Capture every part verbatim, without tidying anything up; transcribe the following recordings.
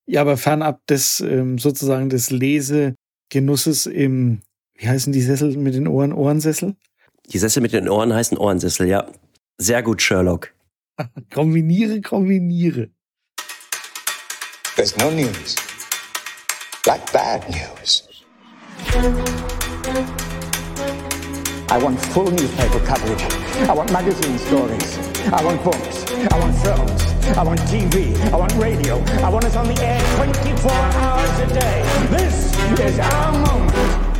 Ja, aber fernab des ähm, sozusagen des Lesegenusses im, wie heißen die Sessel mit den Ohren, Ohrensessel? Die Sessel mit den Ohren heißen Ohrensessel, ja. Sehr gut, Sherlock. kombiniere, kombiniere. There's no news like bad news. I want full newspaper coverage. I want magazine stories. I want books. I want films. I want T V. I want radio. I want us on the air twenty-four hours a day. This is our moment.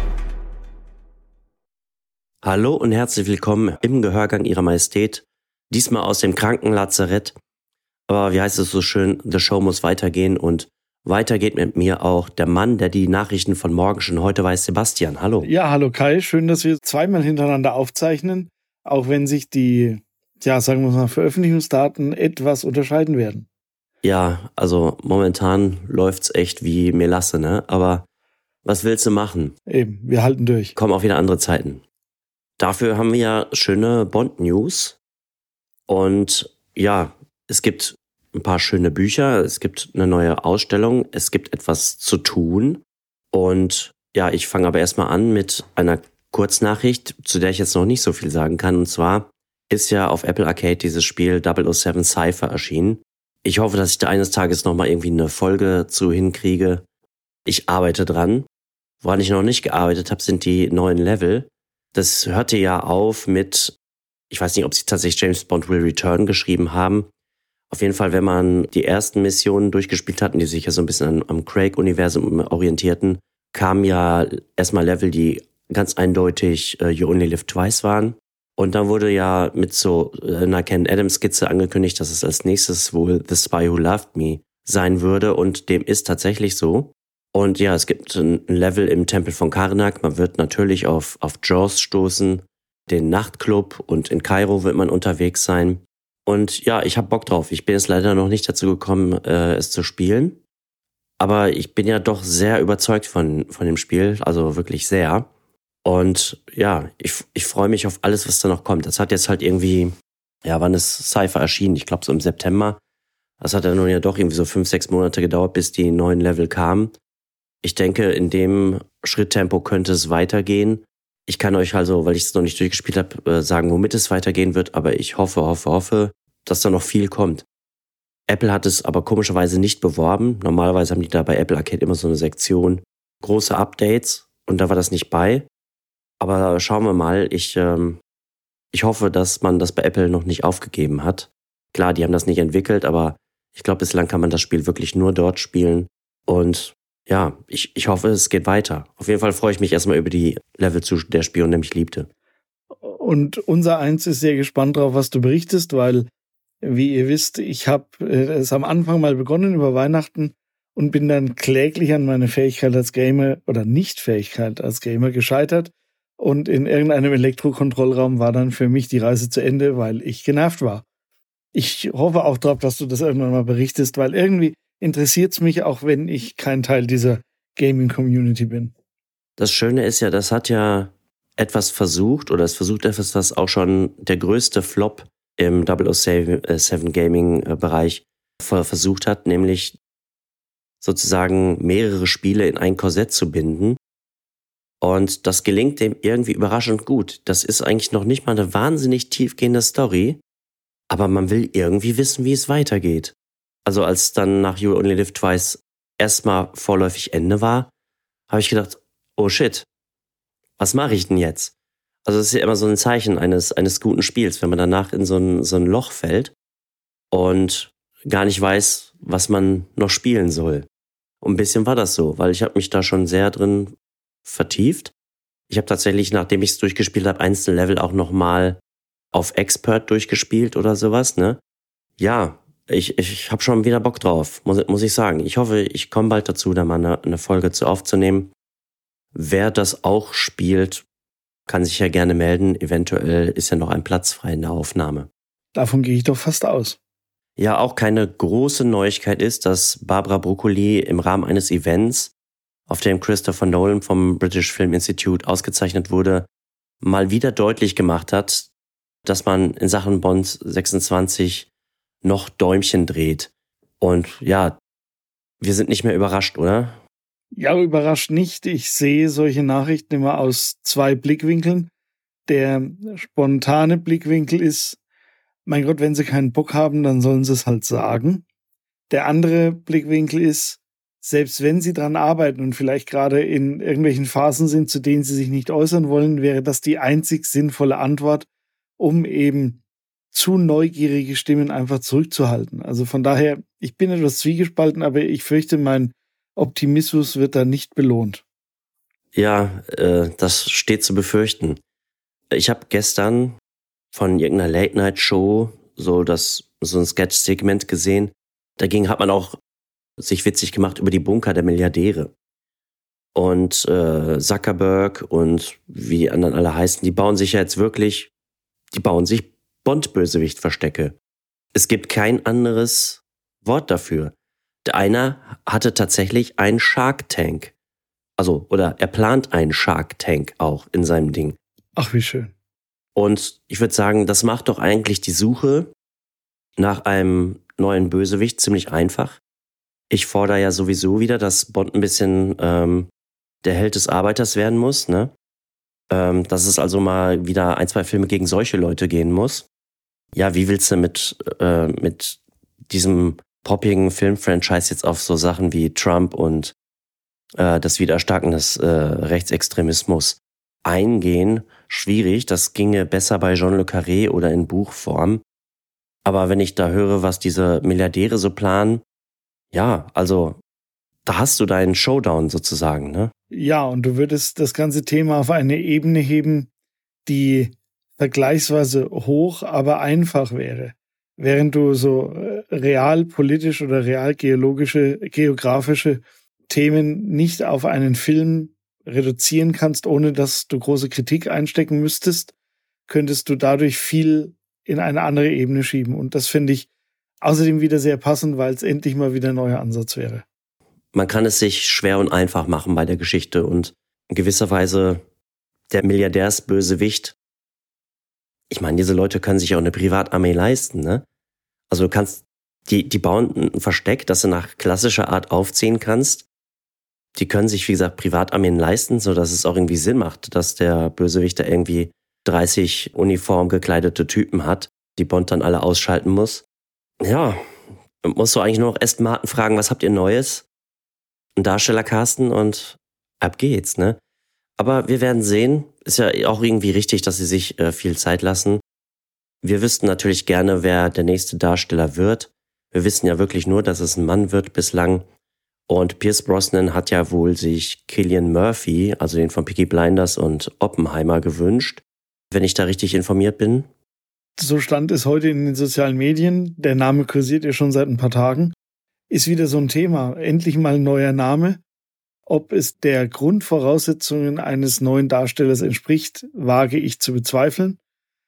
Hallo und herzlich willkommen im Gehörgang Ihrer Majestät. Diesmal aus dem Krankenlazarett. Aber wie heißt es so schön, the show muss weitergehen und weiter geht mit mir auch der Mann, der die Nachrichten von morgen schon heute weiß, Sebastian. Hallo. Ja, hallo Kai. Schön, dass wir zweimal hintereinander aufzeichnen, auch wenn sich die, ja, sagen wir mal, Veröffentlichungsdaten etwas unterscheiden werden. Ja, also momentan läuft's echt wie Melasse, ne? Aber was willst du machen? Eben, wir halten durch. Kommen auch wieder andere Zeiten. Dafür haben wir ja schöne Bond-News. Und ja, es gibt ein paar schöne Bücher, es gibt eine neue Ausstellung, es gibt etwas zu tun. Und ja, ich fange aber erstmal an mit einer Kurznachricht, zu der ich jetzt noch nicht so viel sagen kann. Und zwar ist ja auf Apple Arcade dieses Spiel double oh seven Cypher erschienen. Ich hoffe, dass ich da eines Tages nochmal irgendwie eine Folge zu hinkriege. Ich arbeite dran. Woran ich noch nicht gearbeitet habe, sind die neuen Level. Das hörte ja auf mit, ich weiß nicht, ob sie tatsächlich James Bond Will Return geschrieben haben. Auf jeden Fall, wenn man die ersten Missionen durchgespielt hat, die sich ja so ein bisschen am Craig-Universum orientierten, kamen ja erstmal Level, die ganz eindeutig uh, You Only Live Twice waren. Und dann wurde ja mit so einer Ken Adams-Skizze angekündigt, dass es als nächstes wohl The Spy Who Loved Me sein würde. Und dem ist tatsächlich so. Und ja, es gibt ein Level im Tempel von Karnak. Man wird natürlich auf, auf Jaws stoßen, den Nachtclub, und in Kairo wird man unterwegs sein. Und ja, ich hab Bock drauf. Ich bin jetzt leider noch nicht dazu gekommen, äh, es zu spielen. Aber ich bin ja doch sehr überzeugt von, von dem Spiel, also wirklich sehr. Und ja, ich, ich freue mich auf alles, was da noch kommt. Das hat jetzt halt irgendwie, ja, wann ist Cypher erschienen? Ich glaube so im September. Das hat ja nun ja doch irgendwie so fünf, sechs Monate gedauert, bis die neuen Level kamen. Ich denke, in dem Schritttempo könnte es weitergehen. Ich kann euch also, weil ich es noch nicht durchgespielt habe, sagen, womit es weitergehen wird. Aber ich hoffe, hoffe, hoffe, dass da noch viel kommt. Apple hat es aber komischerweise nicht beworben. Normalerweise haben die da bei Apple Arcade immer so eine Sektion große Updates. Und da war das nicht bei. Aber schauen wir mal. Ich, ähm, ich hoffe, dass man das bei Apple noch nicht aufgegeben hat. Klar, die haben das nicht entwickelt, aber ich glaube, bislang kann man das Spiel wirklich nur dort spielen. Und ja, ich, ich hoffe, es geht weiter. Auf jeden Fall freue ich mich erstmal über die Level zu Der Spion, der mich liebte. Und unser Eins ist sehr gespannt darauf, was du berichtest, weil, wie ihr wisst, ich habe es am Anfang mal begonnen über Weihnachten und bin dann kläglich an meine Fähigkeit als Gamer oder Nicht-Fähigkeit als Gamer gescheitert. Und in irgendeinem Elektrokontrollraum war dann für mich die Reise zu Ende, weil ich genervt war. Ich hoffe auch darauf, dass du das irgendwann mal berichtest, weil irgendwie interessiert es mich, auch wenn ich kein Teil dieser Gaming-Community bin. Das Schöne ist ja, das hat ja etwas versucht, oder es versucht etwas, was auch schon der größte Flop im double oh seven Gaming-Bereich versucht hat, nämlich sozusagen mehrere Spiele in ein Korsett zu binden. Und das gelingt dem irgendwie überraschend gut. Das ist eigentlich noch nicht mal eine wahnsinnig tiefgehende Story, aber man will irgendwie wissen, wie es weitergeht. Also als dann nach You Only Live Twice erstmal vorläufig Ende war, habe ich gedacht, oh shit, was mache ich denn jetzt? Also es ist ja immer so ein Zeichen eines, eines guten Spiels, wenn man danach in so ein, so ein Loch fällt und gar nicht weiß, was man noch spielen soll. Und ein bisschen war das so, weil ich habe mich da schon sehr drin vertieft. Ich habe tatsächlich, nachdem ich es durchgespielt habe, einzelne Level auch nochmal auf Expert durchgespielt oder sowas, ne? Ja, Ich, ich habe schon wieder Bock drauf, muss, muss ich sagen. Ich hoffe, ich komme bald dazu, da mal eine, eine Folge zu aufzunehmen. Wer das auch spielt, kann sich ja gerne melden. Eventuell ist ja noch ein Platz frei in der Aufnahme. Davon gehe ich doch fast aus. Ja, auch keine große Neuigkeit ist, dass Barbara Broccoli im Rahmen eines Events, auf dem Christopher Nolan vom British Film Institute ausgezeichnet wurde, mal wieder deutlich gemacht hat, dass man in Sachen Bond sechsundzwanzig noch Däumchen dreht. Und ja, wir sind nicht mehr überrascht, oder? Ja, überrascht nicht. Ich sehe solche Nachrichten immer aus zwei Blickwinkeln. Der spontane Blickwinkel ist, mein Gott, wenn sie keinen Bock haben, dann sollen sie es halt sagen. Der andere Blickwinkel ist, selbst wenn sie dran arbeiten und vielleicht gerade in irgendwelchen Phasen sind, zu denen sie sich nicht äußern wollen, wäre das die einzig sinnvolle Antwort, um eben zu neugierige Stimmen einfach zurückzuhalten. Also von daher, ich bin etwas zwiegespalten, aber ich fürchte, mein Optimismus wird da nicht belohnt. Ja, äh, das steht zu befürchten. Ich habe gestern von irgendeiner Late-Night-Show so das so ein Sketch-Segment gesehen. Dagegen hat man auch sich witzig gemacht über die Bunker der Milliardäre. Und äh, Zuckerberg und wie die anderen alle heißen, die bauen sich ja jetzt wirklich, die bauen sich Bond-Bösewicht-Verstecke. Es gibt kein anderes Wort dafür. Der eine hatte tatsächlich einen Shark Tank. Also, oder er plant einen Shark Tank auch in seinem Ding. Ach, wie schön. Und ich würde sagen, das macht doch eigentlich die Suche nach einem neuen Bösewicht ziemlich einfach. Ich fordere ja sowieso wieder, dass Bond ein bisschen ähm, der Held des Arbeiters werden muss, ne? Ähm, dass es also mal wieder ein, zwei Filme gegen solche Leute gehen muss. Ja, wie willst du mit, äh, mit diesem poppigen Filmfranchise jetzt auf so Sachen wie Trump und äh, das Widerstarken des äh, Rechtsextremismus eingehen? Schwierig, das ginge besser bei John le Carré oder in Buchform. Aber wenn ich da höre, was diese Milliardäre so planen, ja, also da hast du deinen Showdown sozusagen, ne? Ja, und du würdest das ganze Thema auf eine Ebene heben, die vergleichsweise hoch, aber einfach wäre. Während du so realpolitisch oder realgeologische, geografische Themen nicht auf einen Film reduzieren kannst, ohne dass du große Kritik einstecken müsstest, könntest du dadurch viel in eine andere Ebene schieben. Und das finde ich außerdem wieder sehr passend, weil es endlich mal wieder ein neuer Ansatz wäre. Man kann es sich schwer und einfach machen bei der Geschichte und in gewisser Weise der Milliardärsbösewicht. Ich meine, diese Leute können sich auch eine Privatarmee leisten, ne? Also du kannst, die, die bauen ein Versteck, das du nach klassischer Art aufziehen kannst. Die können sich, wie gesagt, Privatarmeen leisten, sodass es auch irgendwie Sinn macht, dass der Bösewicht da irgendwie dreißig uniform gekleidete Typen hat, die Bond dann alle ausschalten muss. Ja, musst du eigentlich nur noch Aston Martin fragen, was habt ihr Neues? Ein Darsteller casten und ab geht's, ne? Aber wir werden sehen. Ist ja auch irgendwie richtig, dass sie sich äh, viel Zeit lassen. Wir wüssten natürlich gerne, wer der nächste Darsteller wird. Wir wissen ja wirklich nur, dass es ein Mann wird bislang. Und Pierce Brosnan hat ja wohl sich Cillian Murphy, also den von Peaky Blinders und Oppenheimer, gewünscht, wenn ich da richtig informiert bin. So stand es heute in den sozialen Medien. Der Name kursiert ja schon seit ein paar Tagen. Ist wieder so ein Thema. Endlich mal ein neuer Name. Ob es der Grundvoraussetzungen eines neuen Darstellers entspricht, wage ich zu bezweifeln.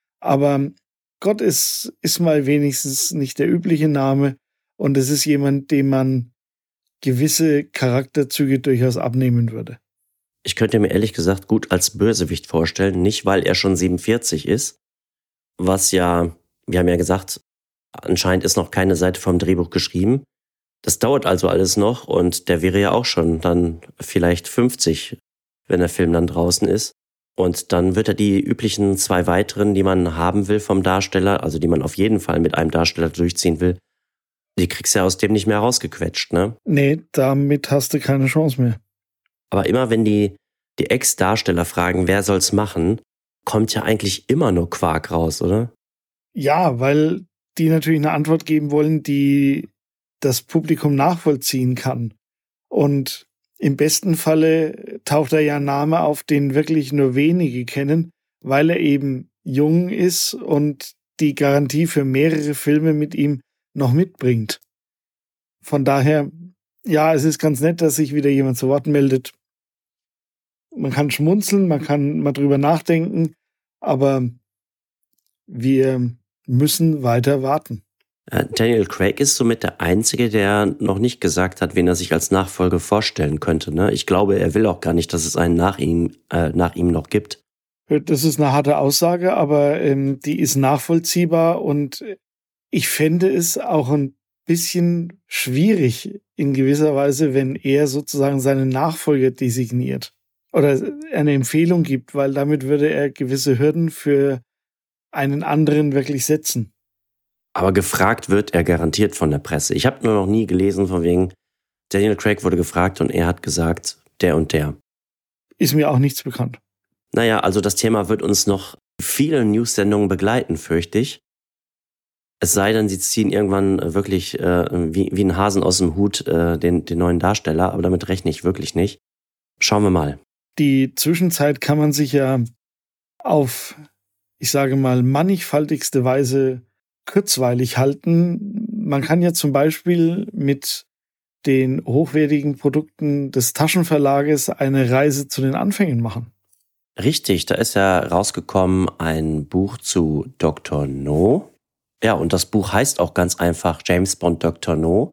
Aber Gott, es ist mal wenigstens nicht der übliche Name und es ist jemand, dem man gewisse Charakterzüge durchaus abnehmen würde. Ich könnte mir ehrlich gesagt gut als Bösewicht vorstellen, nicht weil er schon siebenundvierzig ist, was ja, wir haben ja gesagt, anscheinend ist noch keine Seite vom Drehbuch geschrieben. Das dauert also alles noch und der wäre ja auch schon dann vielleicht fünfzig, wenn der Film dann draußen ist. Und dann wird er die üblichen zwei weiteren, die man haben will vom Darsteller, also die man auf jeden Fall mit einem Darsteller durchziehen will, die kriegst du ja aus dem nicht mehr rausgequetscht, ne? Nee, damit hast du keine Chance mehr. Aber immer wenn die, die Ex-Darsteller fragen, wer soll's machen, kommt ja eigentlich immer nur Quark raus, oder? Ja, weil die natürlich eine Antwort geben wollen, die das Publikum nachvollziehen kann. Und im besten Falle taucht da ja ein Name auf, den wirklich nur wenige kennen, weil er eben jung ist und die Garantie für mehrere Filme mit ihm noch mitbringt. Von daher, ja, es ist ganz nett, dass sich wieder jemand zu Wort meldet. Man kann schmunzeln, man kann mal drüber nachdenken, aber wir müssen weiter warten. Daniel Craig ist somit der Einzige, der noch nicht gesagt hat, wen er sich als Nachfolger vorstellen könnte. Ne? Ich glaube, er will auch gar nicht, dass es einen nach ihm, äh, nach ihm noch gibt. Das ist eine harte Aussage, aber ähm, die ist nachvollziehbar und ich fände es auch ein bisschen schwierig in gewisser Weise, wenn er sozusagen seinen Nachfolger designiert oder eine Empfehlung gibt, weil damit würde er gewisse Hürden für einen anderen wirklich setzen. Aber gefragt wird er garantiert von der Presse. Ich habe nur noch nie gelesen, von wegen Daniel Craig wurde gefragt und er hat gesagt, der und der. Ist mir auch nichts bekannt. Naja, also das Thema wird uns noch viele News-Sendungen begleiten, fürchte ich. Es sei denn, sie ziehen irgendwann wirklich äh, wie, wie ein Hasen aus dem Hut äh, den, den neuen Darsteller, aber damit rechne ich wirklich nicht. Schauen wir mal. Die Zwischenzeit kann man sich ja auf, ich sage mal, mannigfaltigste Weise kurzweilig halten. Man kann ja zum Beispiel mit den hochwertigen Produkten des Taschenverlages eine Reise zu den Anfängen machen. Richtig, da ist ja rausgekommen ein Buch zu Doktor No. Ja, und das Buch heißt auch ganz einfach James Bond Doktor No,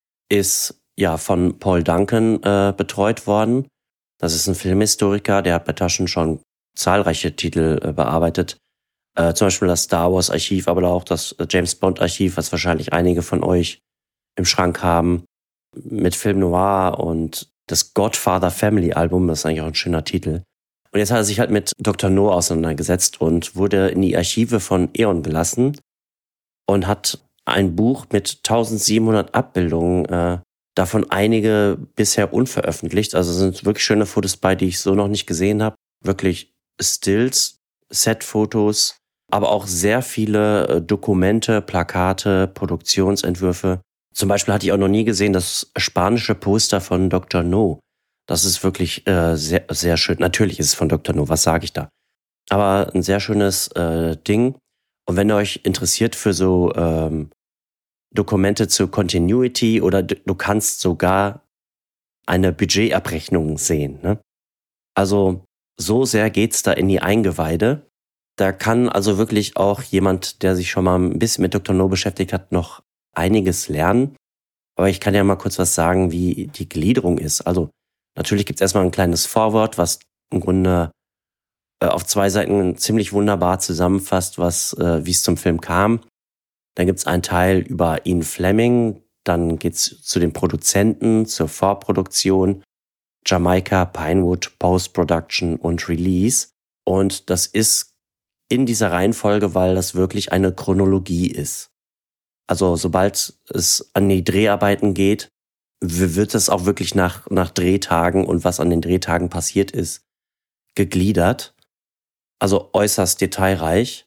ist ja von Paul Duncan äh, betreut worden. Das ist ein Filmhistoriker, der hat bei Taschen schon zahlreiche Titel äh, bearbeitet. Äh, zum Beispiel das Star Wars Archiv, aber auch das James Bond Archiv, was wahrscheinlich einige von euch im Schrank haben, mit Film Noir und das Godfather Family Album, das ist eigentlich auch ein schöner Titel. Und jetzt hat er sich halt mit Doktor No auseinandergesetzt und wurde in die Archive von Eon gelassen und hat ein Buch mit eintausendsiebenhundert Abbildungen, äh, davon einige bisher unveröffentlicht. Also sind wirklich schöne Fotos bei, die ich so noch nicht gesehen habe. Wirklich Stills, Setfotos, aber auch sehr viele äh, Dokumente, Plakate, Produktionsentwürfe. Zum Beispiel hatte ich auch noch nie gesehen das spanische Poster von Doktor No. Das ist wirklich äh, sehr, sehr schön. Natürlich ist es von Doktor No, was sage ich da? Aber ein sehr schönes äh, Ding. Und wenn ihr euch interessiert für so ähm, Dokumente zur Continuity oder du, du kannst sogar eine Budgetabrechnung sehen. Ne? Also so sehr geht's da in die Eingeweide. Da kann also wirklich auch jemand, der sich schon mal ein bisschen mit Doktor No beschäftigt hat, noch einiges lernen. Aber ich kann ja mal kurz was sagen, wie die Gliederung ist. Also natürlich gibt's erstmal ein kleines Vorwort, was im Grunde äh, auf zwei Seiten ziemlich wunderbar zusammenfasst, was äh, wie es zum Film kam. Dann gibt's einen Teil über Ian Fleming, dann geht's zu den Produzenten, zur Vorproduktion, Jamaika, Pinewood, Post-Production und Release. Und das ist in dieser Reihenfolge, weil das wirklich eine Chronologie ist. Also sobald es an die Dreharbeiten geht, wird es auch wirklich nach, nach Drehtagen und was an den Drehtagen passiert ist, gegliedert. Also äußerst detailreich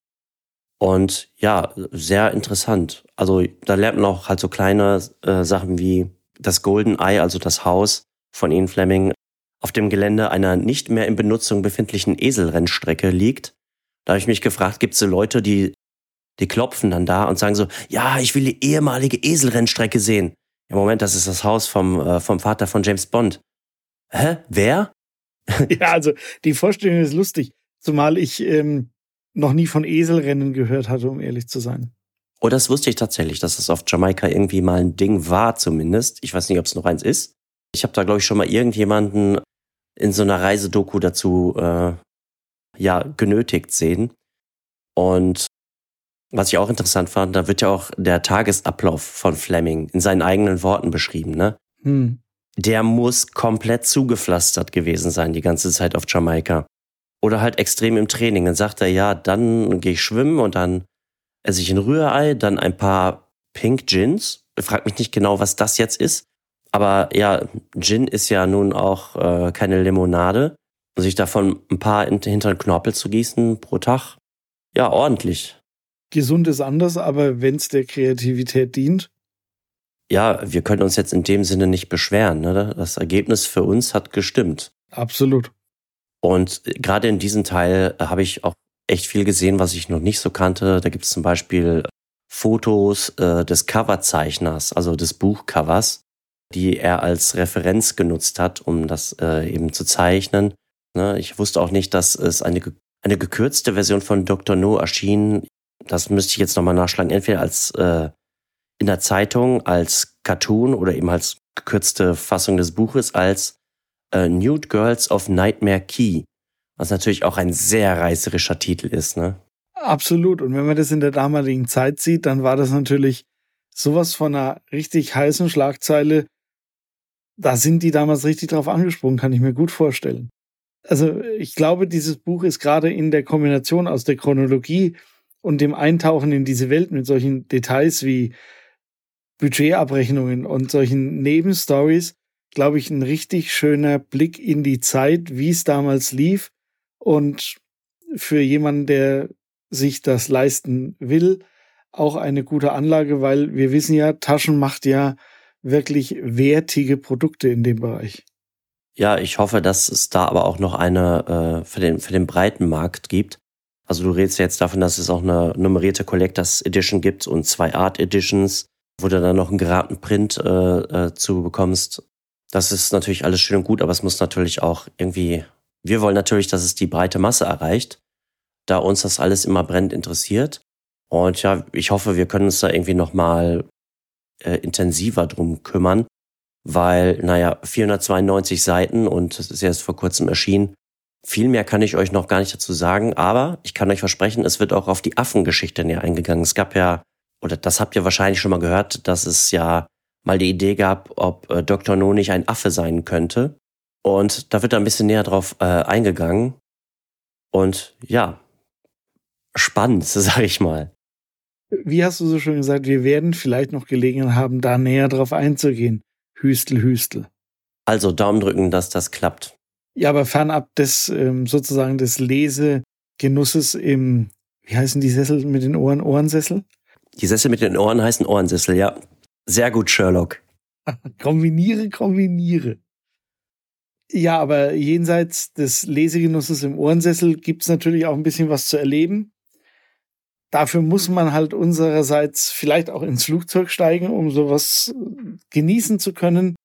und ja, sehr interessant. Also da lernt man auch halt so kleine äh, Sachen wie das Golden Eye, also das Haus von Ian Fleming, auf dem Gelände einer nicht mehr in Benutzung befindlichen Eselrennstrecke liegt. Da habe ich mich gefragt, gibt es so Leute, die die klopfen dann da und sagen so, ja, ich will die ehemalige Eselrennstrecke sehen. Im Moment, das ist das Haus vom, äh, vom Vater von James Bond. Hä? Wer? Ja, also die Vorstellung ist lustig, zumal ich ähm, noch nie von Eselrennen gehört hatte, um ehrlich zu sein. Oh, das wusste ich tatsächlich, dass das auf Jamaika irgendwie mal ein Ding war zumindest. Ich weiß nicht, ob es noch eins ist. Ich habe da, glaube ich, schon mal irgendjemanden in so einer Reisedoku dazu äh, ja genötigt sehen. Und was ich auch interessant fand, da wird ja auch der Tagesablauf von Fleming in seinen eigenen Worten beschrieben, ne? Hm. Der muss komplett zugepflastert gewesen sein die ganze Zeit auf Jamaika. Oder halt extrem im Training. Dann sagt er, ja, dann gehe ich schwimmen und dann esse ich ein Rührei, dann ein paar Pink Gins. Frag mich nicht genau, was das jetzt ist. Aber ja, Gin ist ja nun auch äh, keine Limonade. Und sich davon ein paar hinter den Knorpel zu gießen pro Tag, ja, ordentlich. Gesund ist anders, aber wenn es der Kreativität dient. Ja, wir können uns jetzt in dem Sinne nicht beschweren. Ne? Das Ergebnis für uns hat gestimmt. Absolut. Und gerade in diesem Teil habe ich auch echt viel gesehen, was ich noch nicht so kannte. Da gibt es zum Beispiel Fotos äh, des Coverzeichners, also des Buchcovers, die er als Referenz genutzt hat, um das äh, eben zu zeichnen. Ne? Ich wusste auch nicht, dass es eine, eine gekürzte Version von Doktor No erschien. Das müsste ich jetzt nochmal nachschlagen, entweder als äh, in der Zeitung, als Cartoon oder eben als gekürzte Fassung des Buches, als äh, Nude Girls of Nightmare Key, was natürlich auch ein sehr reißerischer Titel ist, ne? Absolut. Und wenn man das in der damaligen Zeit sieht, dann war das natürlich sowas von einer richtig heißen Schlagzeile, da sind die damals richtig drauf angesprungen, kann ich mir gut vorstellen. Also ich glaube, dieses Buch ist gerade in der Kombination aus der Chronologie und dem Eintauchen in diese Welt mit solchen Details wie Budgetabrechnungen und solchen Nebenstories, glaube ich, ein richtig schöner Blick in die Zeit, wie es damals lief. Und für jemanden, der sich das leisten will, auch eine gute Anlage, weil wir wissen ja, Taschen macht ja wirklich wertige Produkte in dem Bereich. Ja, ich hoffe, dass es da aber auch noch eine äh, für den für den breiten Markt gibt. Also du redest jetzt davon, dass es auch eine nummerierte Collectors Edition gibt und zwei Art Editions, wo du dann noch einen geraden Print äh, äh, zu bekommst. Das ist natürlich alles schön und gut, aber es muss natürlich auch irgendwie, wir wollen natürlich, dass es die breite Masse erreicht, da uns das alles immer brennend interessiert. Und ja, ich hoffe, wir können uns da irgendwie nochmal äh, intensiver drum kümmern, weil, naja, vierhundertzweiundneunzig Seiten und das ist erst vor kurzem erschienen. Viel mehr kann ich euch noch gar nicht dazu sagen, aber ich kann euch versprechen, es wird auch auf die Affengeschichte näher eingegangen. Es gab ja, oder das habt ihr wahrscheinlich schon mal gehört, dass es ja mal die Idee gab, ob äh, Doktor No nicht ein Affe sein könnte. Und da wird da ein bisschen näher drauf äh, eingegangen. Und ja, spannend, sag ich mal. Wie hast du so schön gesagt, wir werden vielleicht noch Gelegenheit haben, da näher drauf einzugehen. Hüstel, Hüstel. Also Daumen drücken, dass das klappt. Ja, aber fernab des ähm, sozusagen des Lesegenusses im, wie heißen die Sessel mit den Ohren, Ohrensessel? Die Sessel mit den Ohren heißen Ohrensessel, ja. Sehr gut, Sherlock. kombiniere, kombiniere. Ja, aber jenseits des Lesegenusses im Ohrensessel gibt's natürlich auch ein bisschen was zu erleben. Dafür muss man halt unsererseits vielleicht auch ins Flugzeug steigen, um sowas genießen zu können.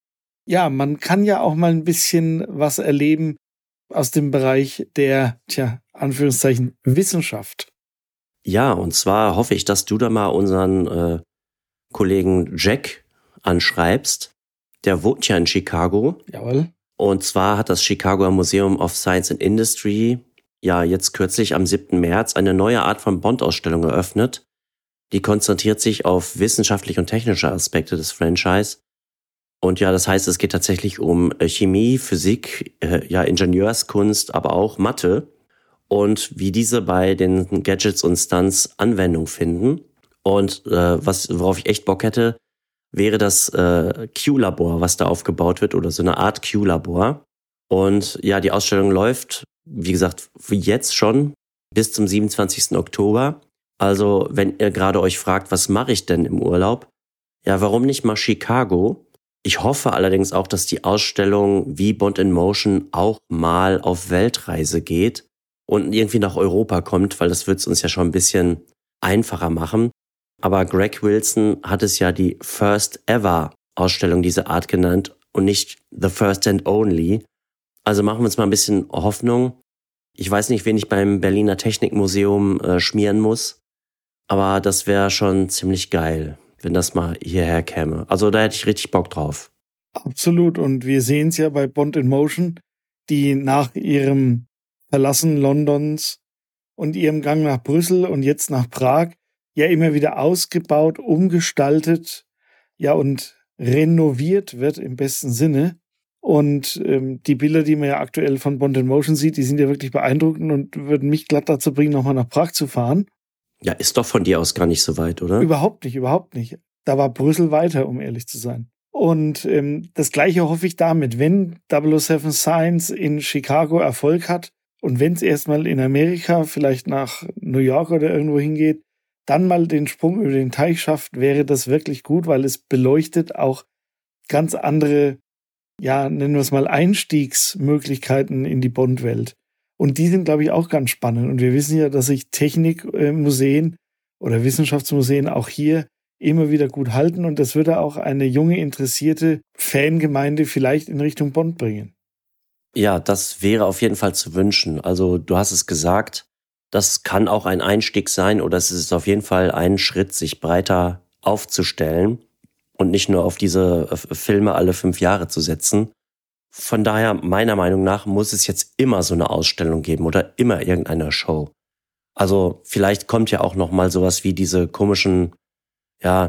Ja, man kann ja auch mal ein bisschen was erleben aus dem Bereich der, tja, Anführungszeichen, Wissenschaft. Ja, und zwar hoffe ich, dass du da mal unseren äh, Kollegen Jack anschreibst. Der wohnt ja in Chicago. Jawohl. Und zwar hat das Chicago Museum of Science and Industry ja jetzt kürzlich am siebten März eine neue Art von Bond-Ausstellung eröffnet. Die konzentriert sich auf wissenschaftliche und technische Aspekte des Franchise. Und ja, das heißt, es geht tatsächlich um Chemie, Physik, äh, ja, Ingenieurskunst, aber auch Mathe und wie diese bei den Gadgets und Stunts Anwendung finden. Und äh, was, worauf ich echt Bock hätte, wäre das äh, Q-Labor, was da aufgebaut wird oder so eine Art Q-Labor. Und ja, die Ausstellung läuft, wie gesagt, wie jetzt schon bis zum siebenundzwanzigsten Oktober. Also, wenn ihr gerade euch fragt, was mache ich denn im Urlaub? Ja, warum nicht mal Chicago? Ich hoffe allerdings auch, dass die Ausstellung wie Bond in Motion auch mal auf Weltreise geht und irgendwie nach Europa kommt, weil das wird es uns ja schon ein bisschen einfacher machen. Aber Greg Wilson hat es ja die First Ever Ausstellung dieser Art genannt und nicht The First and Only. Also machen wir uns mal ein bisschen Hoffnung. Ich weiß nicht, wen ich beim Berliner Technikmuseum äh, schmieren muss, aber das wäre schon ziemlich geil, wenn das mal hierher käme. Also da hätte ich richtig Bock drauf. Absolut. Und wir sehen es ja bei Bond in Motion, die nach ihrem Verlassen Londons und ihrem Gang nach Brüssel und jetzt nach Prag ja immer wieder ausgebaut, umgestaltet, ja und renoviert wird im besten Sinne. Und ähm, die Bilder, die man ja aktuell von Bond in Motion sieht, die sind ja wirklich beeindruckend und würden mich glatt dazu bringen, nochmal nach Prag zu fahren. Ja, ist doch von dir aus gar nicht so weit, oder? Überhaupt nicht, überhaupt nicht. Da war Brüssel weiter, um ehrlich zu sein. Und ähm, das Gleiche hoffe ich damit, wenn double oh seven Science in Chicago Erfolg hat und wenn es erstmal in Amerika, vielleicht nach New York oder irgendwo hingeht, dann mal den Sprung über den Teich schafft, wäre das wirklich gut, weil es beleuchtet auch ganz andere, ja, nennen wir es mal Einstiegsmöglichkeiten in die Bond-Welt. Und die sind, glaube ich, auch ganz spannend. Und wir wissen ja, dass sich Technikmuseen oder Wissenschaftsmuseen auch hier immer wieder gut halten. Und das würde auch eine junge, interessierte Fangemeinde vielleicht in Richtung Bond bringen. Ja, das wäre auf jeden Fall zu wünschen. Also du hast es gesagt, das kann auch ein Einstieg sein oder es ist auf jeden Fall ein Schritt, sich breiter aufzustellen und nicht nur auf diese Filme alle fünf Jahre zu setzen. Von daher, meiner Meinung nach, muss es jetzt immer so eine Ausstellung geben oder immer irgendeine Show. Also vielleicht kommt ja auch noch mal sowas wie diese komischen, ja,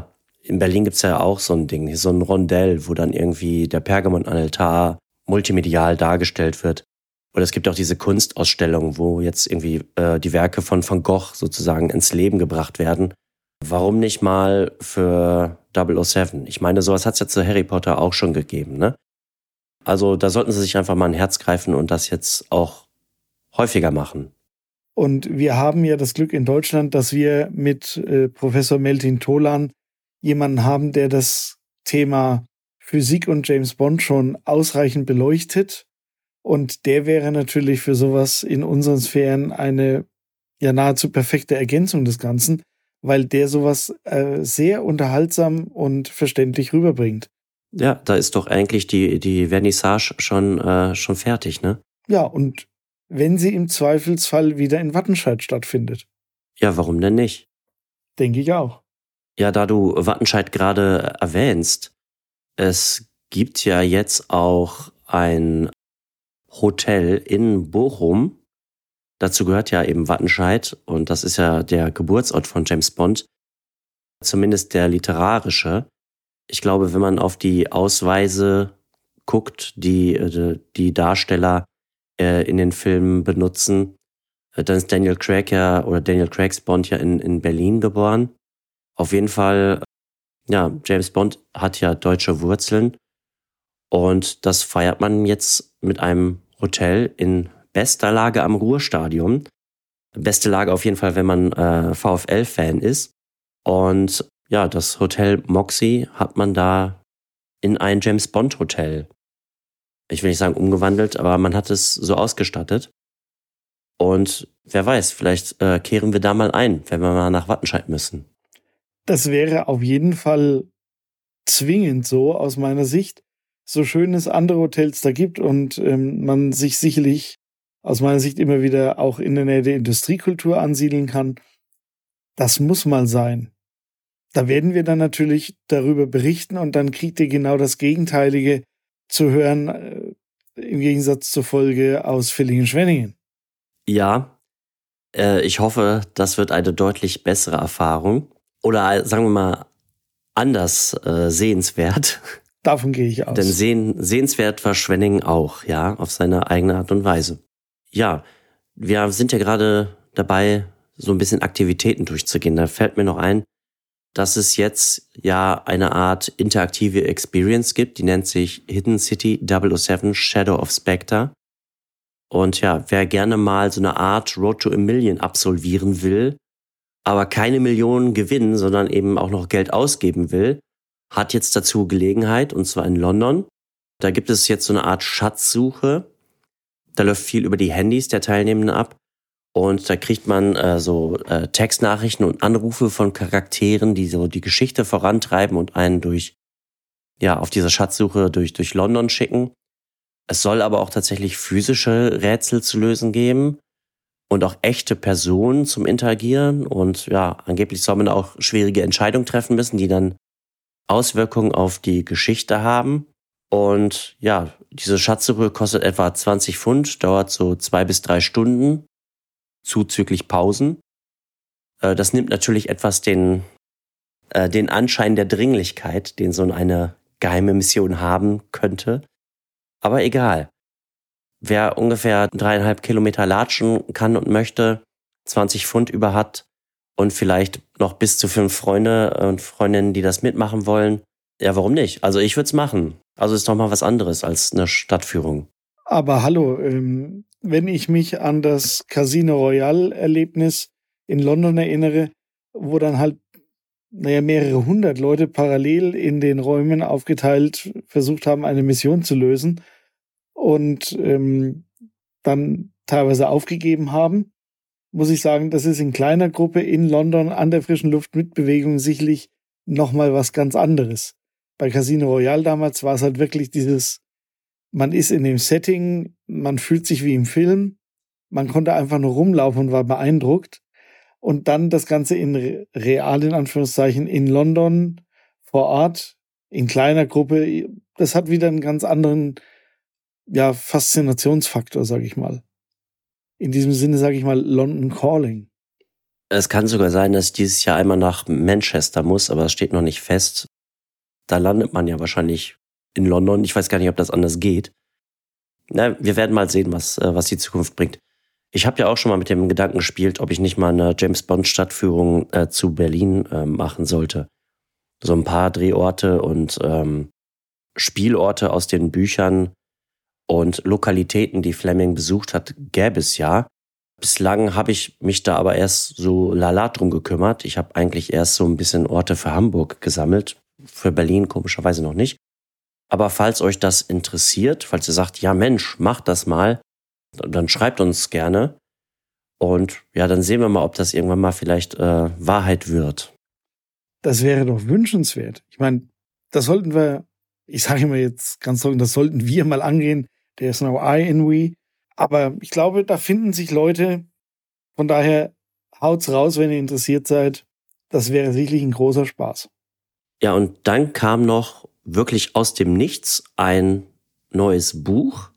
in Berlin gibt's ja auch so ein Ding, so ein Rondell, wo dann irgendwie der Pergamon-Altar multimedial dargestellt wird. Oder es gibt auch diese Kunstausstellung, wo jetzt irgendwie äh, die Werke von Van Gogh sozusagen ins Leben gebracht werden. Warum nicht mal für double oh seven? Ich meine, sowas hat's ja zu Harry Potter auch schon gegeben, ne? Also da sollten sie sich einfach mal ein Herz greifen und das jetzt auch häufiger machen. Und wir haben ja das Glück in Deutschland, dass wir mit äh, Professor Meltin Tolan jemanden haben, der das Thema Physik und James Bond schon ausreichend beleuchtet. Und der wäre natürlich für sowas in unseren Sphären eine ja nahezu perfekte Ergänzung des Ganzen, weil der sowas äh, sehr unterhaltsam und verständlich rüberbringt. Ja, da ist doch eigentlich die, die Vernissage schon, äh, schon fertig, ne? Ja, und wenn sie im Zweifelsfall wieder in Wattenscheid stattfindet. Ja, warum denn nicht? Denke ich auch. Ja, da du Wattenscheid gerade erwähnst, es gibt ja jetzt auch ein Hotel in Bochum. Dazu gehört ja eben Wattenscheid und das ist ja der Geburtsort von James Bond, zumindest der literarische. Ich glaube, wenn man auf die Ausweise guckt, die die Darsteller äh, in den Filmen benutzen, dann ist Daniel Craig ja, oder Daniel Craigs Bond ja in, in Berlin geboren. Auf jeden Fall, ja, James Bond hat ja deutsche Wurzeln und das feiert man jetzt mit einem Hotel in bester Lage am Ruhrstadion. Beste Lage auf jeden Fall, wenn man äh, VfL-Fan ist. Und ja, das Hotel Moxie hat man da in ein James-Bond-Hotel, ich will nicht sagen umgewandelt, aber man hat es so ausgestattet. Und wer weiß, vielleicht äh, kehren wir da mal ein, wenn wir mal nach Wattenscheid müssen. Das wäre auf jeden Fall zwingend so aus meiner Sicht. So schön es andere Hotels da gibt und ähm, man sich sicherlich aus meiner Sicht immer wieder auch in der Nähe der Industriekultur ansiedeln kann. Das muss mal sein. Da werden wir dann natürlich darüber berichten und dann kriegt ihr genau das Gegenteilige zu hören, äh, im Gegensatz zur Folge aus Villingen-Schwenningen. Ja, äh, ich hoffe, das wird eine deutlich bessere Erfahrung. Oder sagen wir mal anders äh, sehenswert. Davon gehe ich aus. Denn sehen, sehenswert war Schwenningen auch, ja, auf seine eigene Art und Weise. Ja, wir sind ja gerade dabei, so ein bisschen Aktivitäten durchzugehen. Da fällt mir noch ein, dass es jetzt ja eine Art interaktive Experience gibt, die nennt sich Hidden City double oh seven Shadow of Spectre. Und ja, wer gerne mal so eine Art Road to a Million absolvieren will, aber keine Millionen gewinnen, sondern eben auch noch Geld ausgeben will, hat jetzt dazu Gelegenheit, und zwar in London. Da gibt es jetzt so eine Art Schatzsuche. Da läuft viel über die Handys der Teilnehmenden ab. Und da kriegt man äh, so äh, Textnachrichten und Anrufe von Charakteren, die so die Geschichte vorantreiben und einen durch, ja, auf diese Schatzsuche durch, durch London schicken. Es soll aber auch tatsächlich physische Rätsel zu lösen geben und auch echte Personen zum Interagieren. Und ja, angeblich soll man auch schwierige Entscheidungen treffen müssen, die dann Auswirkungen auf die Geschichte haben. Und ja, diese Schatzsuche kostet etwa zwanzig Pfund, dauert so zwei bis drei Stunden, zuzüglich Pausen. Das nimmt natürlich etwas den, äh, den Anschein der Dringlichkeit, den so eine geheime Mission haben könnte. Aber egal. Wer ungefähr dreieinhalb Kilometer latschen kann und möchte, zwanzig Pfund über hat und vielleicht noch bis zu fünf Freunde und Freundinnen, die das mitmachen wollen, ja, warum nicht? Also ich würde es machen. Also ist doch mal was anderes als eine Stadtführung. Aber hallo, ähm, wenn ich mich an das Casino Royale-Erlebnis in London erinnere, wo dann halt naja, mehrere hundert Leute parallel in den Räumen aufgeteilt versucht haben, eine Mission zu lösen und ähm, dann teilweise aufgegeben haben, muss ich sagen, das ist in kleiner Gruppe in London an der frischen Luft mit Bewegung sicherlich nochmal was ganz anderes. Bei Casino Royale damals war es halt wirklich dieses, man ist in dem Setting, man fühlt sich wie im Film, man konnte einfach nur rumlaufen und war beeindruckt. Und dann das Ganze in real, in Anführungszeichen, in London, vor Ort, in kleiner Gruppe, das hat wieder einen ganz anderen, ja, Faszinationsfaktor, sag ich mal. In diesem Sinne sage ich mal London Calling. Es kann sogar sein, dass ich dieses Jahr einmal nach Manchester muss, aber das steht noch nicht fest. Da landet man ja wahrscheinlich in London. Ich weiß gar nicht, ob das anders geht. Na, wir werden mal sehen, was, was die Zukunft bringt. Ich habe ja auch schon mal mit dem Gedanken gespielt, ob ich nicht mal eine James-Bond-Stadtführung äh, zu Berlin äh, machen sollte. So ein paar Drehorte und ähm, Spielorte aus den Büchern und Lokalitäten, die Fleming besucht hat, gäbe es ja. Bislang habe ich mich da aber erst so lala drum gekümmert. Ich habe eigentlich erst so ein bisschen Orte für Hamburg gesammelt. Für Berlin komischerweise noch nicht. Aber falls euch das interessiert, falls ihr sagt, ja Mensch, macht das mal, dann schreibt uns gerne. Und ja, dann sehen wir mal, ob das irgendwann mal vielleicht äh, Wahrheit wird. Das wäre doch wünschenswert. Ich meine, das sollten wir, ich sage immer jetzt ganz trocken, das sollten wir mal angehen. There's no I in we. Aber ich glaube, da finden sich Leute. Von daher haut's raus, wenn ihr interessiert seid. Das wäre sicherlich ein großer Spaß. Ja, und dann kam noch wirklich aus dem Nichts ein neues Buch.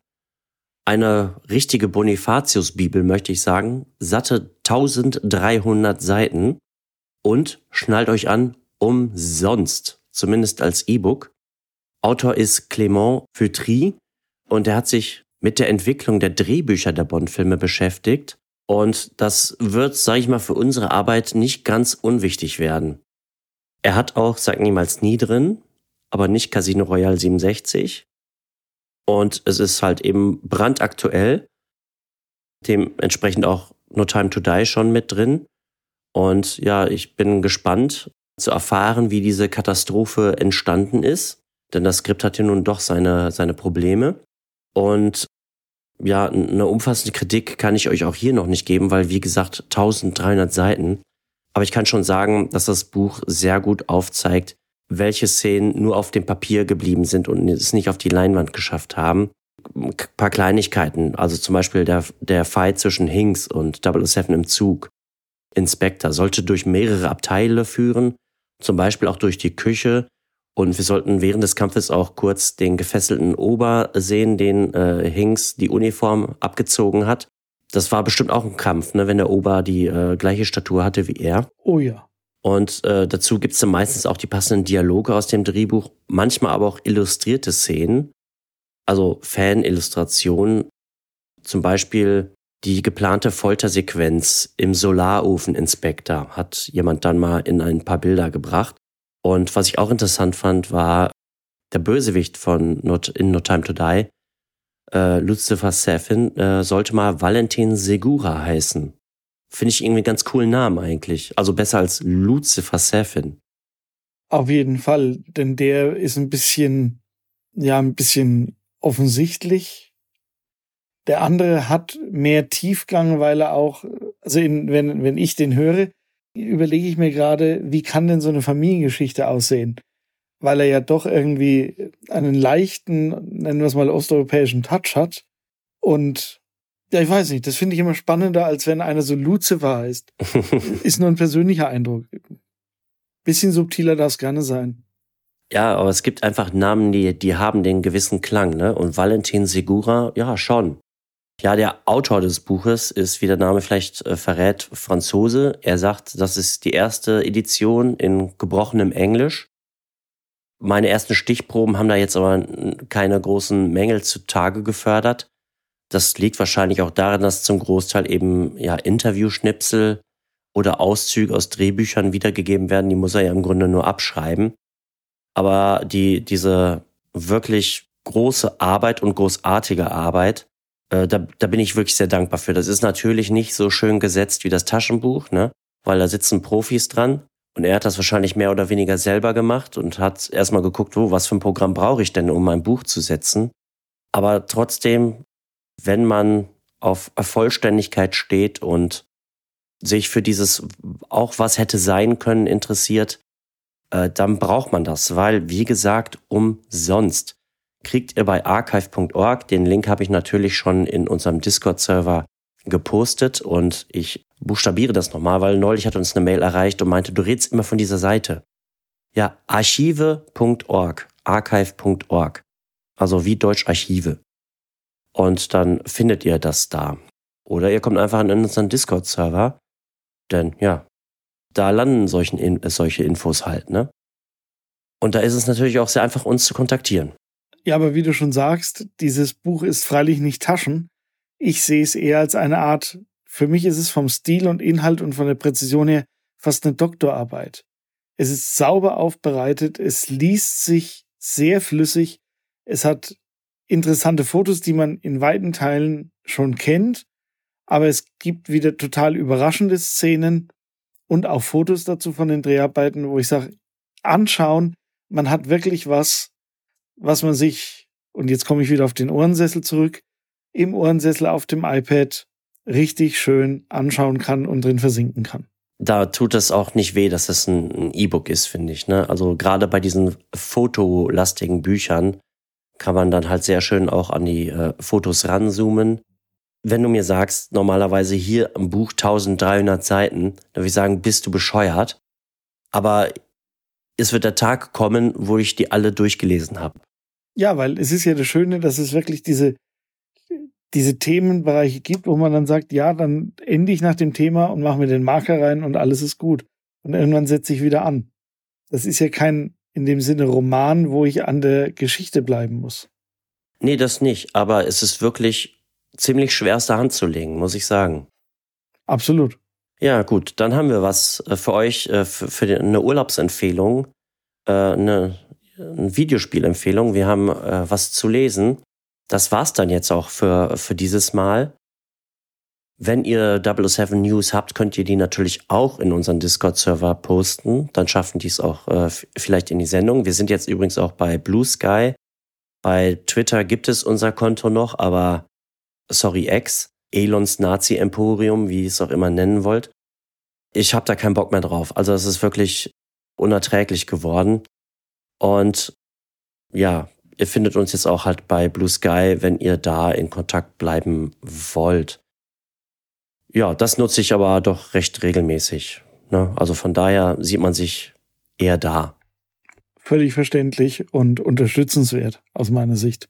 Eine richtige Bonifatius-Bibel, möchte ich sagen. Satte dreizehnhundert Seiten. Und schnallt euch an, umsonst. Zumindest als E-Book. Autor ist Clément Feutry. Und er hat sich mit der Entwicklung der Drehbücher der Bond-Filme beschäftigt. Und das wird, sage ich mal, für unsere Arbeit nicht ganz unwichtig werden. Er hat auch Sag niemals nie drin, aber nicht Casino Royale siebenundsechzig. Und es ist halt eben brandaktuell. Dementsprechend auch No Time to Die schon mit drin. Und ja, ich bin gespannt zu erfahren, wie diese Katastrophe entstanden ist. Denn das Skript hat ja nun doch seine, seine Probleme. Und ja, eine umfassende Kritik kann ich euch auch hier noch nicht geben, weil, wie gesagt, dreizehnhundert Seiten. Aber ich kann schon sagen, dass das Buch sehr gut aufzeigt, welche Szenen nur auf dem Papier geblieben sind und es nicht auf die Leinwand geschafft haben. Ein paar Kleinigkeiten, also zum Beispiel der, der Fight zwischen Hinks und double oh seven im Zug. Inspector sollte durch mehrere Abteile führen, zum Beispiel auch durch die Küche. Und wir sollten während des Kampfes auch kurz den gefesselten Ober sehen, den äh, Hinks die Uniform abgezogen hat. Das war bestimmt auch ein Kampf, ne, wenn der Ober die äh, gleiche Statur hatte wie er. Oh ja. Und äh, dazu gibt es dann meistens auch die passenden Dialoge aus dem Drehbuch, manchmal aber auch illustrierte Szenen, also Fan-Illustrationen. Zum Beispiel die geplante Foltersequenz im Solarofen Inspector hat jemand dann mal in ein paar Bilder gebracht. Und was ich auch interessant fand, war der Bösewicht von Not, in No Time to Die, äh, Lucifer Safin, äh, sollte mal Valentin Segura heißen. Finde ich irgendwie einen ganz coolen Namen eigentlich. Also besser als Lucifer Safin. Auf jeden Fall, denn der ist ein bisschen, ja, ein bisschen offensichtlich. Der andere hat mehr Tiefgang, weil er auch, also in, wenn, wenn ich den höre, überlege ich mir gerade, wie kann denn so eine Familiengeschichte aussehen? Weil er ja doch irgendwie einen leichten, nennen wir es mal, osteuropäischen Touch hat. Und ja, ich weiß nicht, das finde ich immer spannender, als wenn einer so Lucifer heißt. Ist nur ein persönlicher Eindruck. Bisschen subtiler darf es gerne sein. Ja, aber es gibt einfach Namen, die, die haben den gewissen Klang, ne? Und Valentin Segura, ja, schon. Ja, der Autor des Buches ist, wie der Name vielleicht äh, verrät, Franzose. Er sagt, das ist die erste Edition in gebrochenem Englisch. Meine ersten Stichproben haben da jetzt aber keine großen Mängel zutage gefördert. Das liegt wahrscheinlich auch daran, dass zum Großteil eben ja Interviewschnipsel oder Auszüge aus Drehbüchern wiedergegeben werden. Die muss er ja im Grunde nur abschreiben. Aber die diese wirklich große Arbeit und großartige Arbeit, äh, da, da bin ich wirklich sehr dankbar für. Das ist natürlich nicht so schön gesetzt wie das Taschenbuch, ne? Weil da sitzen Profis dran. Und er hat das wahrscheinlich mehr oder weniger selber gemacht und hat erstmal geguckt, wo, was für ein Programm brauche ich denn, um mein Buch zu setzen. Aber trotzdem, wenn man auf Vollständigkeit steht und sich für dieses auch was hätte sein können interessiert, äh, dann braucht man das, weil, wie gesagt, umsonst. Kriegt ihr bei archive punkt org, den Link habe ich natürlich schon in unserem Discord-Server gepostet und ich buchstabiere das nochmal, weil neulich hat uns eine Mail erreicht und meinte, du redest immer von dieser Seite. Ja, archive punkt org, archive punkt org, also wie Deutsch Archive. Und dann findet ihr das da. Oder ihr kommt einfach in unseren Discord-Server Denn ja, da landen solchen, äh, solche Infos halt, ne? Und da ist es natürlich auch sehr einfach, uns zu kontaktieren. Ja, aber wie du schon sagst, dieses Buch ist freilich nicht Taschen. Ich sehe es eher als eine Art, für mich ist es vom Stil und Inhalt und von der Präzision her fast eine Doktorarbeit. Es ist sauber aufbereitet, es liest sich sehr flüssig, es hat interessante Fotos, die man in weiten Teilen schon kennt, aber es gibt wieder total überraschende Szenen und auch Fotos dazu von den Dreharbeiten, wo ich sage, anschauen, man hat wirklich was, was man sich, und jetzt komme ich wieder auf den Ohrensessel zurück, im Ohrensessel auf dem iPad richtig schön anschauen kann und drin versinken kann. Da tut es auch nicht weh, dass es ein, ein E-Book ist, finde ich, ne? Also gerade bei diesen fotolastigen Büchern kann man dann halt sehr schön auch an die äh, Fotos ranzoomen. Wenn du mir sagst, normalerweise hier im Buch dreizehnhundert Seiten, dann würde ich sagen, bist du bescheuert. Aber es wird der Tag kommen, wo ich die alle durchgelesen habe. Ja, weil es ist ja das Schöne, dass es wirklich diese, diese Themenbereiche gibt, wo man dann sagt, ja, dann ende ich nach dem Thema und mache mir den Marker rein und alles ist gut. Und irgendwann setze ich wieder an. Das ist ja kein, in dem Sinne, Roman, wo ich an der Geschichte bleiben muss. Nee, das nicht. Aber es ist wirklich ziemlich schwer aus der Hand zu legen, muss ich sagen. Absolut. Ja, gut. Dann haben wir was für euch, für, für eine Urlaubsempfehlung, eine, eine Videospielempfehlung. Wir haben was zu lesen. Das war's dann jetzt auch für, für dieses Mal. Wenn ihr double oh seven News habt, könnt ihr die natürlich auch in unseren Discord-Server posten. Dann schaffen die es auch äh, vielleicht in die Sendung. Wir sind jetzt übrigens auch bei Blue Sky. Bei Twitter gibt es unser Konto noch, aber sorry, X, Elons Nazi-Emporium, wie ihr es auch immer nennen wollt. Ich habe da keinen Bock mehr drauf. Also es ist wirklich unerträglich geworden. Und ja, ihr findet uns jetzt auch halt bei Blue Sky, wenn ihr da in Kontakt bleiben wollt. Ja, das nutze ich aber doch recht regelmäßig. Ne? Also von daher sieht man sich eher da. Völlig verständlich und unterstützenswert aus meiner Sicht.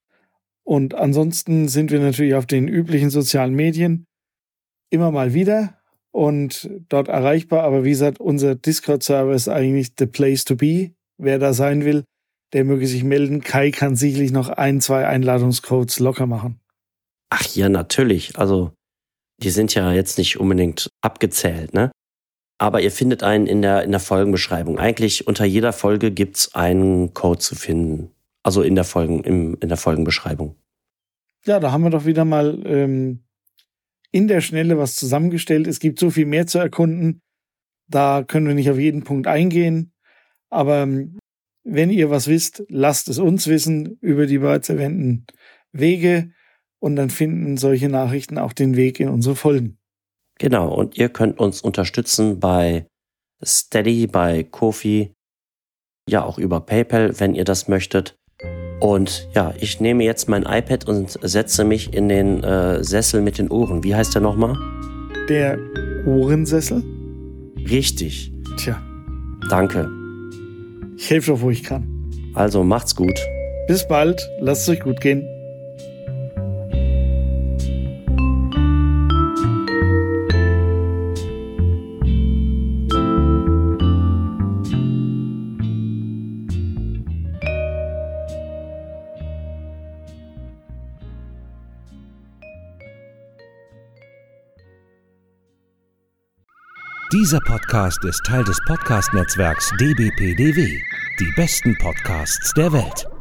Und ansonsten sind wir natürlich auf den üblichen sozialen Medien immer mal wieder und dort erreichbar. Aber wie gesagt, unser Discord-Server ist eigentlich the place to be. Wer da sein will, der möge sich melden. Kai kann sicherlich noch ein, zwei Einladungscodes locker machen. Ach ja, natürlich. Also die sind ja jetzt nicht unbedingt abgezählt, ne? Aber ihr findet einen in der in der Folgenbeschreibung. Eigentlich unter jeder Folge gibt's einen Code zu finden. Also in der Folgen im, in der Folgenbeschreibung. Ja, da haben wir doch wieder mal ähm, in der Schnelle was zusammengestellt. Es gibt so viel mehr zu erkunden. Da können wir nicht auf jeden Punkt eingehen. Aber ähm, wenn ihr was wisst, lasst es uns wissen über die bereits erwähnten Wege. Und dann finden solche Nachrichten auch den Weg in unsere Folgen. Genau, und ihr könnt uns unterstützen bei Steady, bei Ko-fi, ja auch über PayPal, wenn ihr das möchtet. Und ja, ich nehme jetzt mein iPad und setze mich in den äh, Sessel mit den Ohren. Wie heißt der nochmal? Der Ohrensessel? Richtig. Tja. Danke. Ich helfe doch, wo ich kann. Also macht's gut. Bis bald. Lasst es euch gut gehen. Dieser Podcast ist Teil des Podcast-Netzwerks D B P D W. Die besten Podcasts der Welt.